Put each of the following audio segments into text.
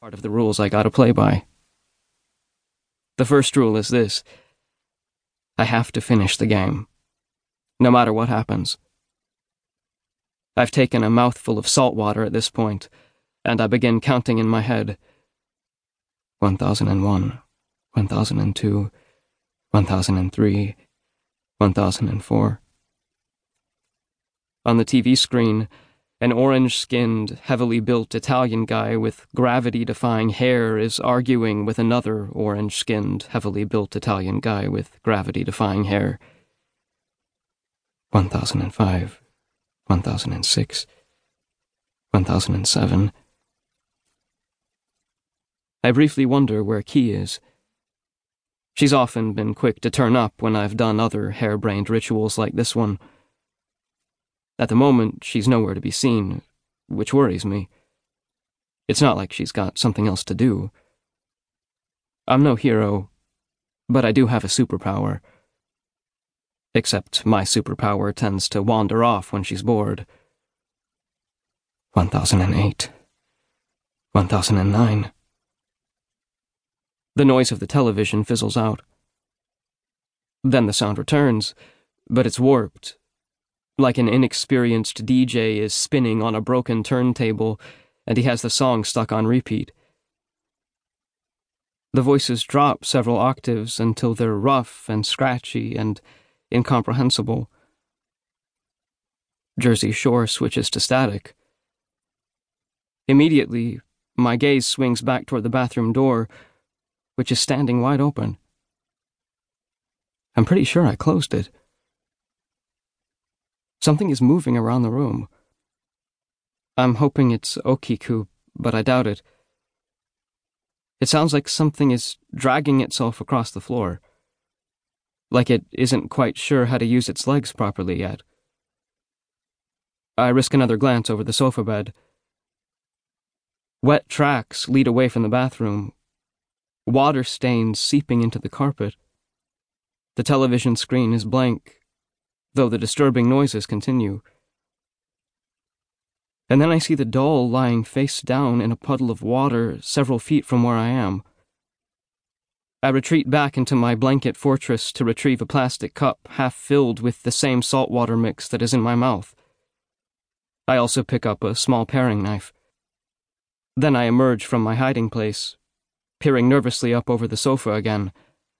Part of the rules I gotta play by. The first rule is this: I have to finish the game, no matter what happens. I've taken a mouthful of salt water at this point, and I begin counting in my head. 1001, 1002, 1003, 1004. On the TV screen, an orange-skinned, heavily built Italian guy with gravity-defying hair is arguing with another orange-skinned, heavily built Italian guy with gravity-defying hair. 1005, 1006, 1007. I briefly wonder where Key is. She's often been quick to turn up when I've done other harebrained rituals like this one. At the moment, she's nowhere to be seen, which worries me. It's not like she's got something else to do. I'm no hero, but I do have a superpower. Except my superpower tends to wander off when she's bored. 1008. 1009. The noise of the television fizzles out. Then the sound returns, but it's warped, like an inexperienced DJ is spinning on a broken turntable and he has the song stuck on repeat. The voices drop several octaves until they're rough and scratchy and incomprehensible. Jersey Shore switches to static. Immediately, my gaze swings back toward the bathroom door, which is standing wide open. I'm pretty sure I closed it. Something is moving around the room. I'm hoping it's Okiku, but I doubt it. It sounds like something is dragging itself across the floor, like it isn't quite sure how to use its legs properly yet. I risk another glance over the sofa bed. Wet tracks lead away from the bathroom, water stains seeping into the carpet. The television screen is blank, though the disturbing noises continue. And then I see the doll lying face down in a puddle of water several feet from where I am. I retreat back into my blanket fortress to retrieve a plastic cup half filled with the same saltwater mix that is in my mouth. I also pick up a small paring knife. Then I emerge from my hiding place, peering nervously up over the sofa again.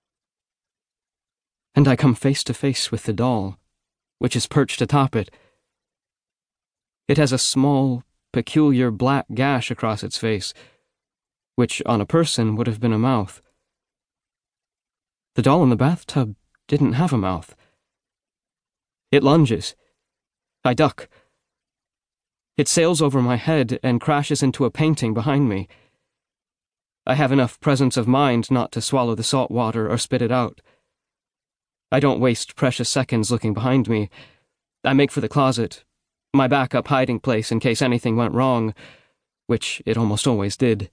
And I come face to face with the doll, which is perched atop it. It has a small, peculiar black gash across its face, which on a person would have been a mouth. The doll in the bathtub didn't have a mouth. It lunges. I duck. It sails over my head and crashes into a painting behind me. I have enough presence of mind not to swallow the salt water or spit it out. I don't waste precious seconds looking behind me. I make for the closet, my backup hiding place in case anything went wrong, which it almost always did.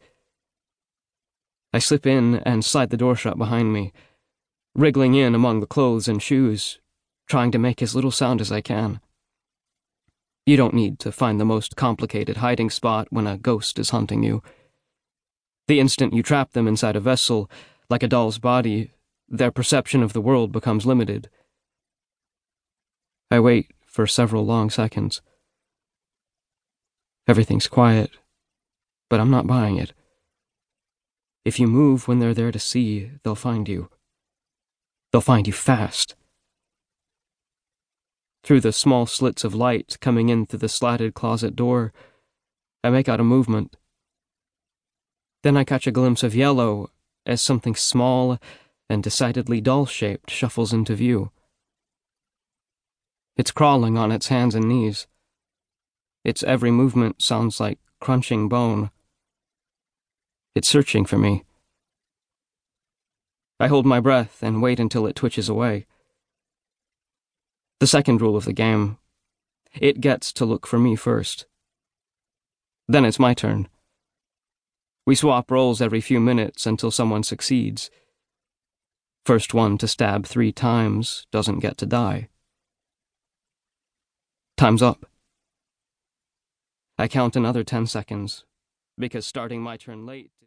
I slip in and slide the door shut behind me, wriggling in among the clothes and shoes, trying to make as little sound as I can. You don't need to find the most complicated hiding spot when a ghost is hunting you. The instant you trap them inside a vessel, like a doll's body, their perception of the world becomes limited. I wait for several long seconds. Everything's quiet, but I'm not buying it. If you move when they're there to see, they'll find you. They'll find you fast. Through the small slits of light coming in through the slatted closet door, I make out a movement. Then I catch a glimpse of yellow as something small and decidedly doll-shaped shuffles into view. It's crawling on its hands and knees. Its every movement sounds like crunching bone. It's searching for me. I hold my breath and wait until it twitches away. The second rule of the game: it gets to look for me first. Then it's my turn. We swap roles every few minutes until someone succeeds. First one to stab 3 times doesn't get to die. Time's up. I count another 10 seconds, because starting my turn late